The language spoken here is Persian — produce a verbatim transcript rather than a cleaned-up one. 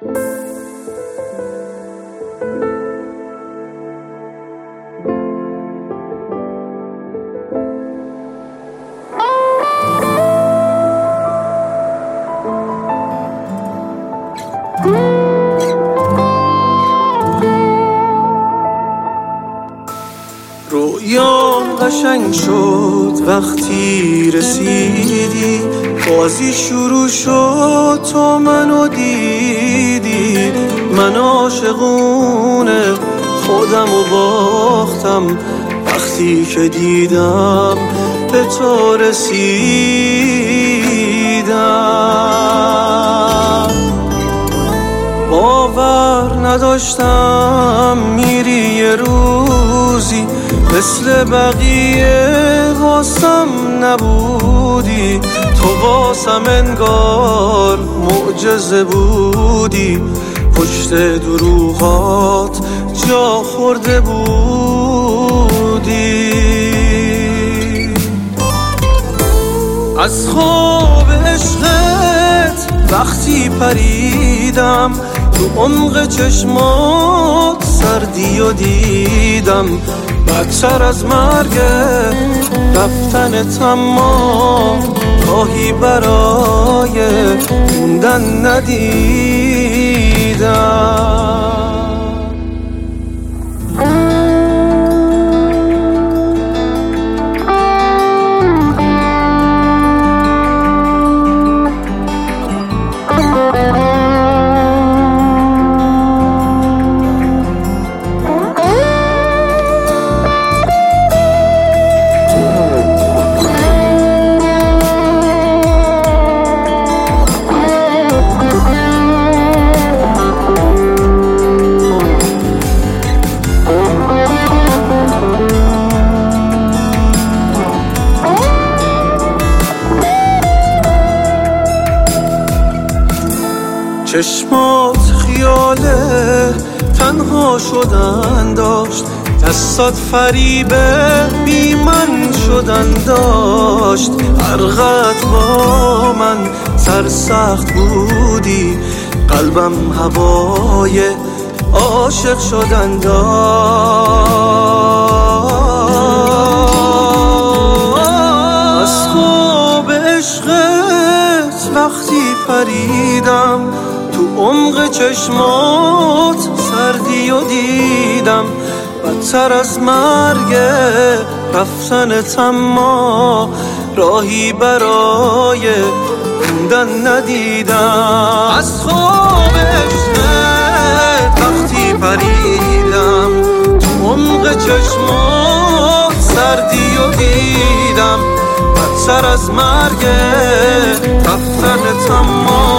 رویام قشنگ شد وقتی رسیدی، بازی شروع شد تو منو دیدی. من عاشقون خودم و باختم وقتی که دیدم به تو رسیدم. باور نداشتم میری یه روزی مثل بقیه واسم نبودی. تو واسم انگار معجزه بودی، پشت دروغات جا خورده بودی. از خواب عشقت وقتی پریدم تو عمق چشمات سردی و دیدم. بدتر از مرگ رفتنت اما راهی برای موندن ندیدم. چشمات خیاله تنها شدن داشت، دستات فریبه بی من شدن داشت. حرقت با من سرسخت بودی، قلبم هوای عاشق شدن داشت. از خواب عشقت وقتی پریدم تو عمق چشمات سردی و دیدم. بدتر از مرگ رفتنت اما راهی برای موندن ندیدم. از خواب عشقت وقتی پریدم تو عمق چشمات سردی و دیدم. بدتر از مرگ رفتنت اما